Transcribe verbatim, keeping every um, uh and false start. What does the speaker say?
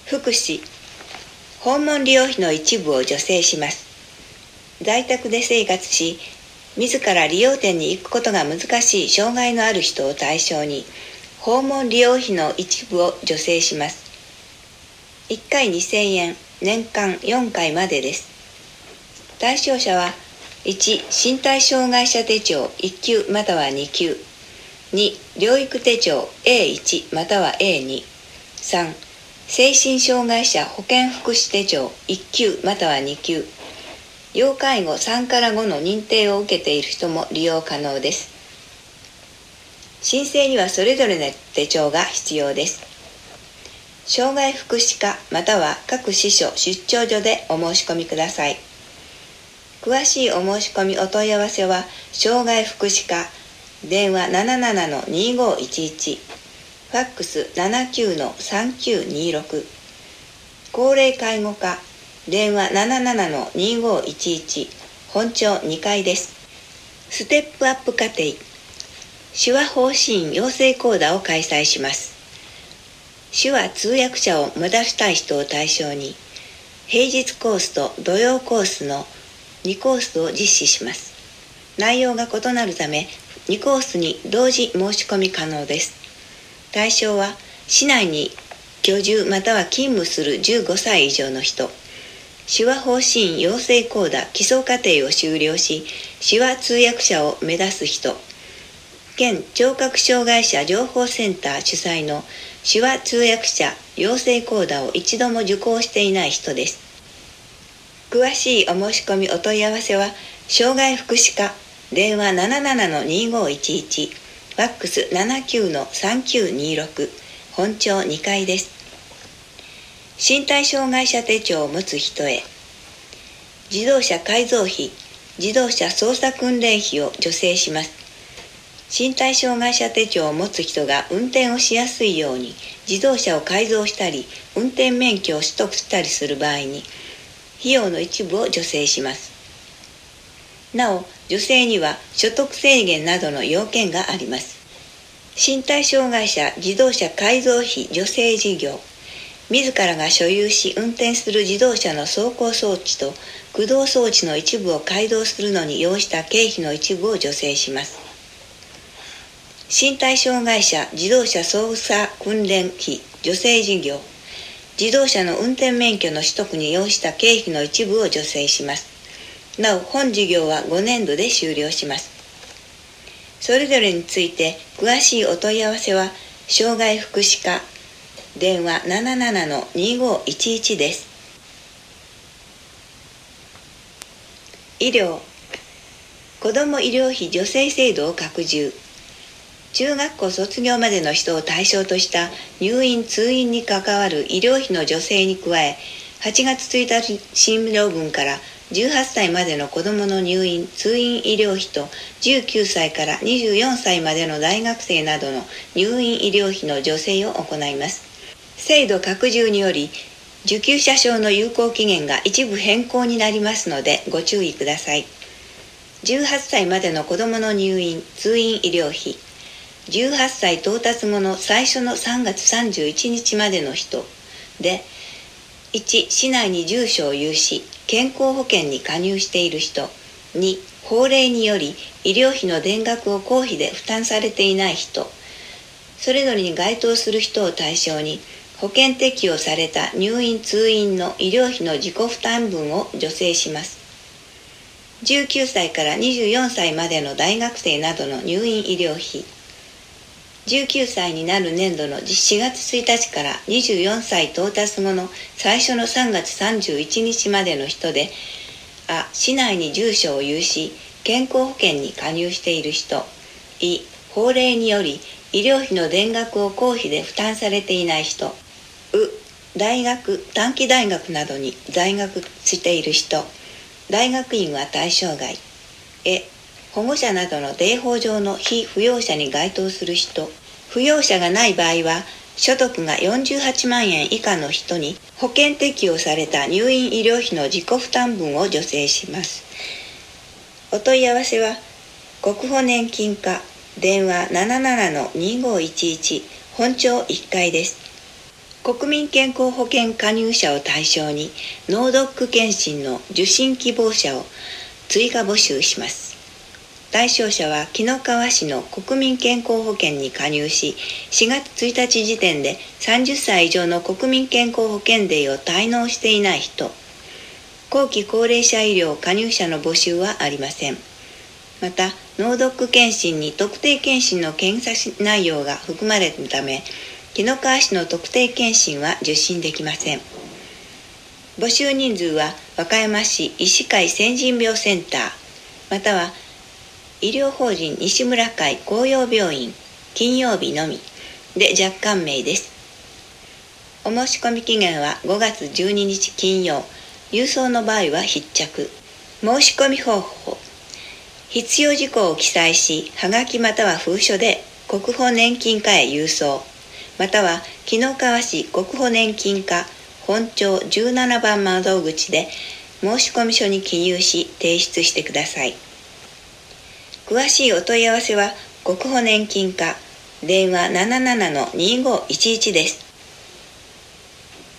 福祉、訪問利用費の一部を助成します。在宅で生活し、自ら利用店に行くことが難しい障害のある人を対象に、訪問利用費の一部を助成します。いっかいにせんえん、年間よんかいまでです。対象者は、いち. 身体障害者手帳いっきゅうまたはにきゅう、に. 療育手帳 エーいち または エーに、さん. 精神障害者保健福祉手帳いっきゅうまたはにきゅう、要介護さんからごの認定を受けている人も利用可能です。申請にはそれぞれの手帳が必要です。障害福祉課または各支所出張所でお申し込みください。詳しいお申し込みお問い合わせは、障害福祉課、電話 ななななのにごいちいち、ファックス ななきゅうのさんきゅうにろく、高齢介護課、電話 ななななのにごいちいち、本庁にかいです。ステップアップ課程、手話方針員養成講座を開催します。手話通訳者を目指したい人を対象に、平日コースと土曜コースのにコースを実施します。内容が異なるため、にコースに同時申し込み可能です。対象は、市内に居住または勤務するじゅうごさい以上の人、手話方針員養成講座基礎課程を修了し、手話通訳者を目指す人、県聴覚障害者情報センター主催の手話通訳者養成講座を一度も受講していない人です。詳しいお申し込みお問い合わせは、障害福祉課、電話 ななななのにごいちいち、ファックス ななきゅうのさんきゅうにろく、本庁にかいです。身体障害者手帳を持つ人へ、自動車改造費、自動車操作訓練費を助成します。身体障害者手帳を持つ人が運転をしやすいように、自動車を改造したり、運転免許を取得したりする場合に、費用の一部を助成します。なお、助成には所得制限などの要件があります。身体障害者自動車改造費助成事業、自らが所有し運転する自動車の走行装置と駆動装置の一部を改造するのに要した経費の一部を助成します。身体障害者自動車操作訓練費助成事業、自動車の運転免許の取得に要した経費の一部を助成します。なお、本事業はごねんどで終了します。それぞれについて詳しいお問い合わせは、障害福祉課、電話 ななななのにごいちいち です。医療、子ども医療費助成制度を拡充。中学校卒業までの人を対象とした入院・通院に関わる医療費の助成に加え、はちがつついたち診療分からじゅうはっさいまでの子どもの入院・通院医療費とじゅうきゅうさいからにじゅうよんさいまでの大学生などの入院医療費の助成を行います。制度拡充により、受給者証の有効期限が一部変更になりますのでご注意ください。じゅうはっさいまでの子どもの入院・通院医療費、じゅうはっさい到達後の最初のさんがつさんじゅういちにちまでの人で、いち. 市内に住所を有し、健康保険に加入している人、に. 法令により医療費の田額を公費で負担されていない人、それぞれに該当する人を対象に、保険適用された入院・通院の医療費の自己負担分を助成します。じゅうきゅうさいからにじゅうよんさいまでの大学生などの入院医療費、じゅうきゅうさいになる年度のしがつついたちからにじゅうよんさい到達後の最初のさんがつさんじゅういちにちまでの人で、あ、市内に住所を有し、健康保険に加入している人、い、法令により医療費の田額を公費で負担されていない人、う、大学、短期大学などに在学している人、大学院は対象外、え、保護者などの税法上の被扶養者に該当する人、扶養者がない場合は、所得がよんじゅうはちまんえん以下の人に保険適用された入院医療費の自己負担分を助成します。お問い合わせは、国保年金課、電話 ななななのにごいちいち、本庁いっかいです。 国民健康保険加入者を対象に脳ドック検診の受診希望者を追加募集します。対象者は紀の川市の国民健康保険に加入し、しがつついたち時点でさんじゅっさい以上の国民健康保険デーを滞納していない人、後期高齢者医療加入者の募集はありません。また、脳ドック検診に特定検診の検査内容が含まれるため、紀の川市の特定検診は受診できません。募集人数は和歌山市医師会先人病センター、または医療法人西村会紅葉病院金曜日のみで若干名です。お申し込み期限はごがつじゅうににち金曜、郵送の場合は必着。申し込み方法、必要事項を記載し、はがきまたは封書で国保年金課へ郵送、または紀の川市国保年金課本庁じゅうななばん窓口で申込書に記入し提出してください。詳しいお問い合わせは国保年金課電話 ななななのにごいちいち です。